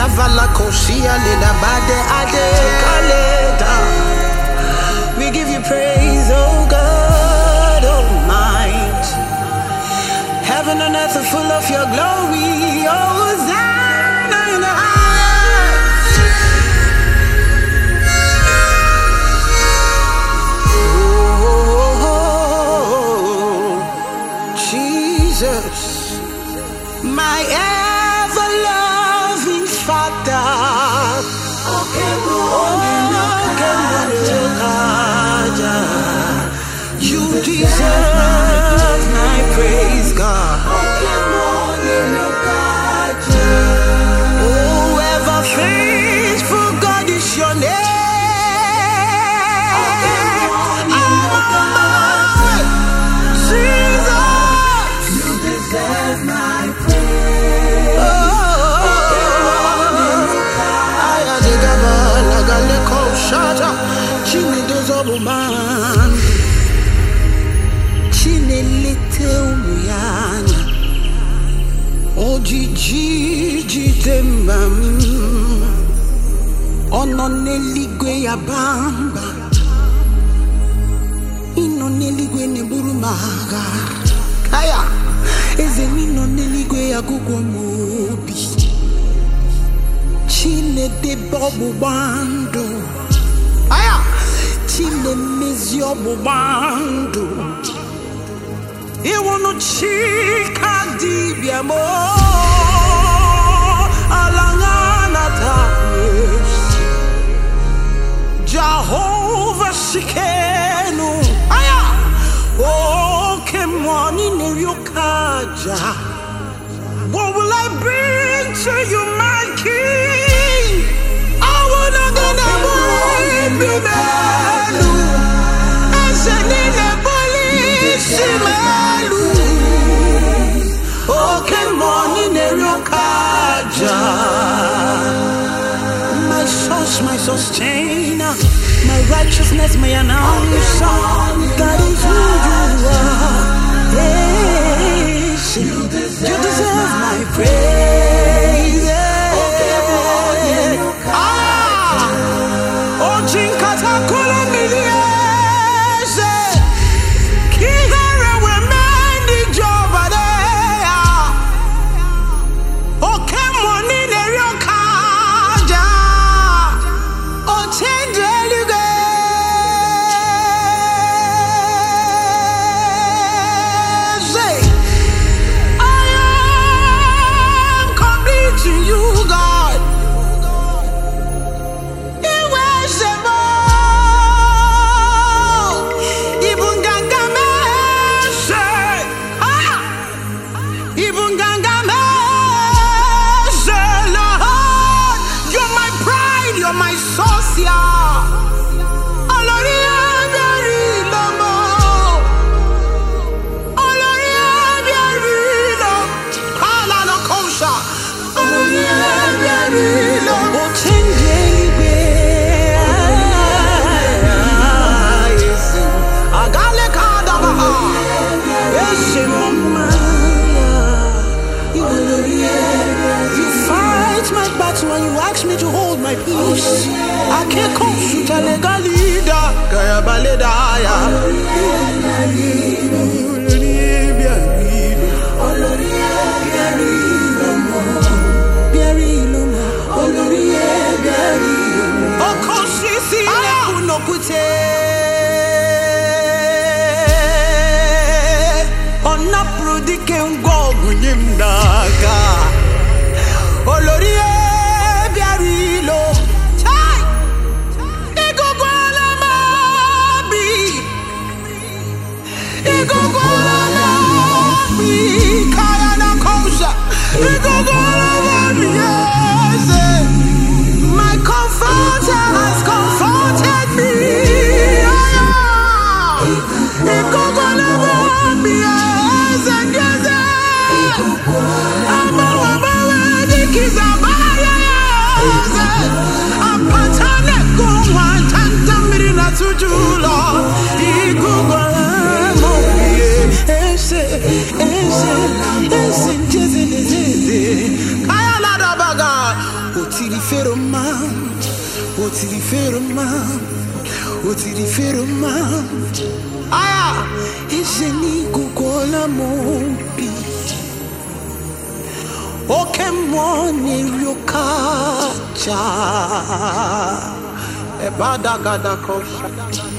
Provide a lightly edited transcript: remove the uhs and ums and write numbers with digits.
We give you praise, oh God Almighty. Heaven and earth are full of your glory, Hosanna in the highest. Oh, Jesus, my ever-loving Father. You deserve my praise, God. Oh, ever faithful God is your name. Jesus, you deserve my praise. Man, Chinelite umuyana, Ojiji dembam, Ononeligwe yabamba, Inoneligwe neburumaga, Aya, Ezeninoneligwe yagugomobi, Chine de bobu bando, Aya. Chile mizio bubando, iwono chika dibia mo, alangana taes, Jehovah Shikenu, aya, oh kemoni neriokaja. What will I bring to you, my King? I wanna get a boy, my source, my sustainer, my righteousness, my announcer. That is who you are. Yes, you deserve my praise. Oh, Jinkata Kolomili. When you ask me to hold my peace, I can't consulta legalida, kaya baledaya. My comforter has comforted me. Ah, iseni kukola mopi. Oke mwani ryokacha. Ebada gada kosha.